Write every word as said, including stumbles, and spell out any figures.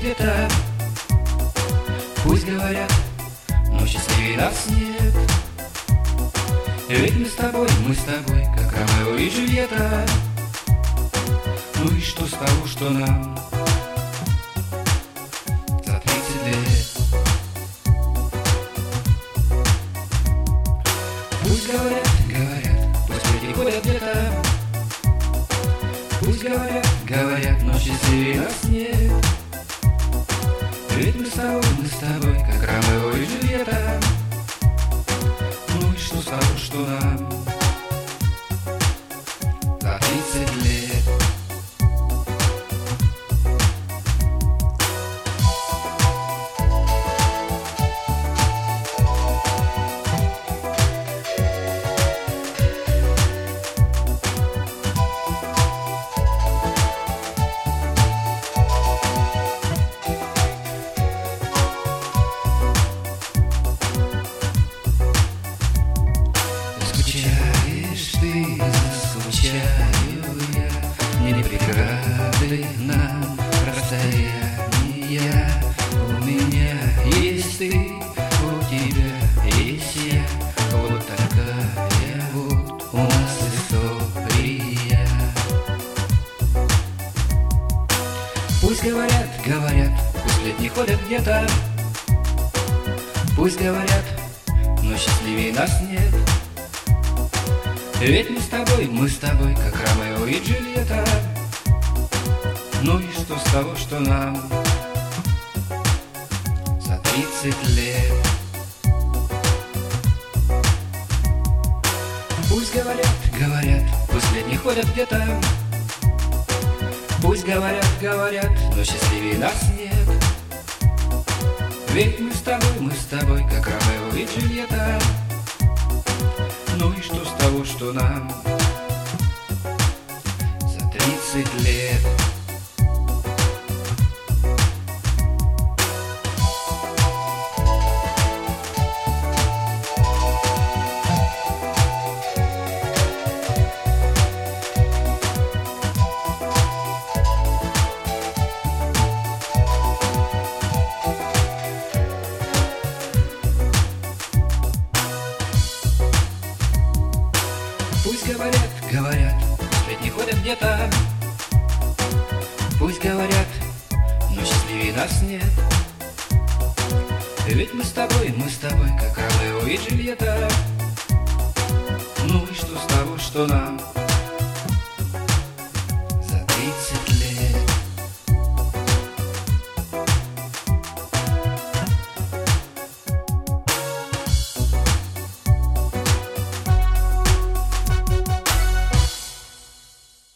где-то. Пусть говорят, но счастливее нас нет. Ведь мы с тобой, мы с тобой, как Ромео и Джульетта. Ну и что с того, что нам за тридцать лет? Пусть говорят, говорят, пусть люди ходят где-то. Пусть говорят, говорят, но счастливее нас нет. Ведь мы с тобой, мы с тобой, как Ромео и Джульетта. Ну и что с того, что нам за тридцать лет? Скучаешь ты, заскучаю я, не преграды нам расстояния. У меня есть ты, у тебя есть я, вот такая вот у нас история. Пусть говорят, говорят, пусть лет не ходят где-то. Пусть говорят, но счастливее нас нет. Ведь мы с тобой, мы с тобой, как Ромео и Джульетта. Ну и что с того, что нам за тридцать лет? Пусть говорят, говорят, пусть лет не ходят где-то. Пусть говорят, говорят, но счастливее нас нет. Ведь мы с тобой, мы с тобой, как Ромео и Джульетта. Ну и что с того, что нам за тридцать лет? Пусть говорят, говорят, ведь не ходят где-то. Пусть говорят, но счастливее нас нет. Ведь мы с тобой, мы с тобой, как Ромео и Джульетта. Ну и что с того, что нам